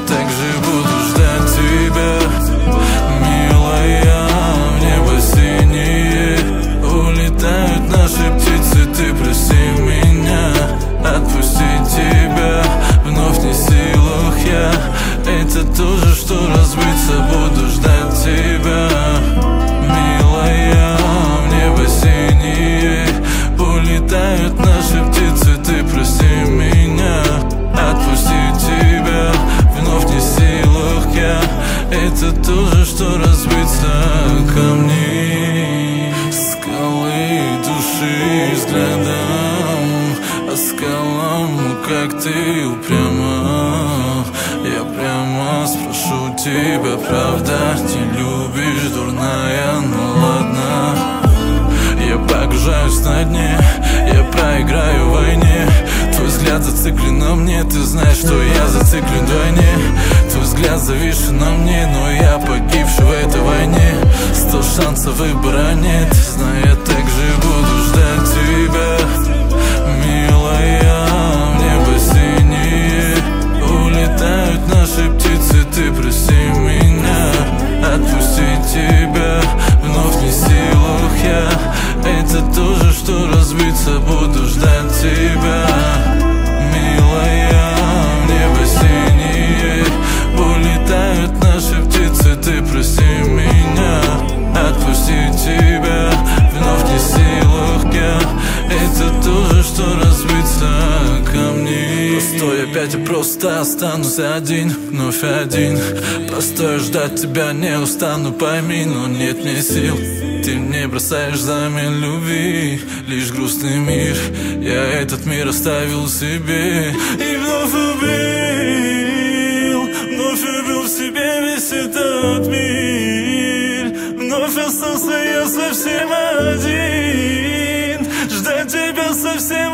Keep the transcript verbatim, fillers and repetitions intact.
так же буду ждать тебя, милая. В небо синее улетают наши птицы. Ты прости меня, отпустить тебя вновь не в силах я. Это тоже, что разбиться, буду ждать тебя, милая. В небо синее улетают наши птицы. Ты прости меня, отпустить тебя вновь не в силах я. Это тоже, что разбиться камни, скалы души взглядом, а скалам, как ты упряма. Я прямо спрошу тебя, правда не любишь, дурная, ну ладно. Я погружаюсь на дне, я проиграю в войне. Твой взгляд зациклен на мне, ты знаешь, что я зациклен вдвойне. Твой взгляд зависший на мне, но я погибший в этой войне. Сто шансов выбора нет, знаю, я так же буду ждать тебя, милая. В небо синее улетают наши птицы. Ты прости меня, отпустить тебя вновь не в силах я. Это тоже, что разбиться, буду ждать тебя, милая. В небо синее улетают наши птицы. Ты прости меня, отпустить тебя вновь не в силах я. Это тоже, что разбиться камни. Постой, опять я просто останусь один, вновь один. Постой, ждать тебя не устану, пойми, но нет мне сил. Ты мне бросаешь взамен любви лишь грустный мир. Я этот мир оставил себе и вновь убил, вновь убил в себе весь этот мир. Вновь остался я совсем один, ждать тебя совсем